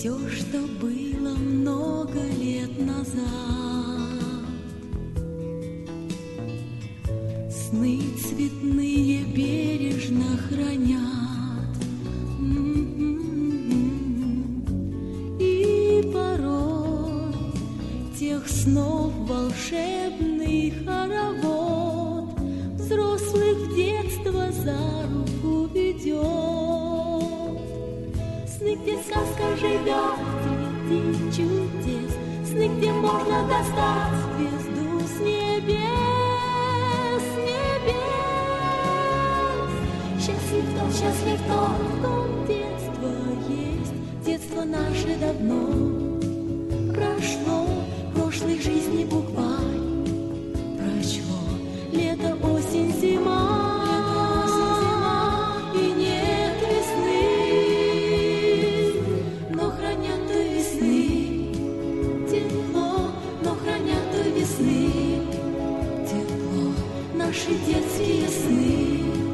все, что было много лет назад. Сны цветные бережно хранят, и порой тех снов волшебный хоровод взрослых в детство за руку ведет. Сны, где сказка живет среди чудес, сны, где можно достать звезду с небес, счастлив тот, в ком детство есть. Детство наше давно прошло, прошлой жизни букварь прочло. Лето, осень, зима, и нет весны, но хранят до весны тепло, но хранят до весны тепло наши детские сны.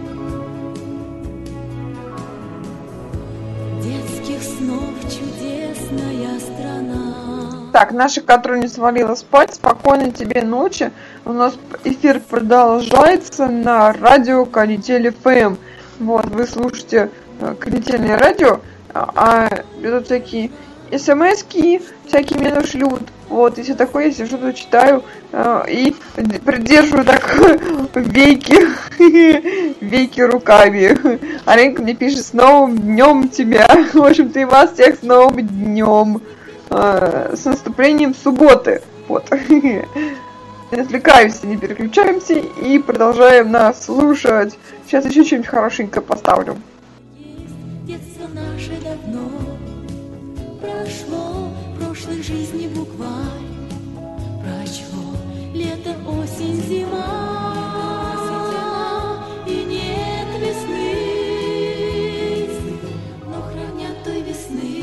Детских снов чудесная страна. Так, наша Катруня свалила спать. Спокойной тебе ночи. У нас эфир продолжается на радио Канитель ФМ. Вот, вы слушаете Канительное радио, а идут всякие смс-ки, всякие мне шлют. Вот, и все такое, я сижу тут читаю и придерживаю так веки руками. Аленка мне пишет: с новым днем тебя. В общем-то, и вас всех с новым днем. С наступлением субботы. Вот. Не отвлекаемся, не переключаемся и продолжаем нас слушать. Сейчас еще что-нибудь хорошенькое поставлю. Детство наше давно прошло, прошлой жизни букварь прочло. Лето, осень, зима, и нет весны, но хранят той весны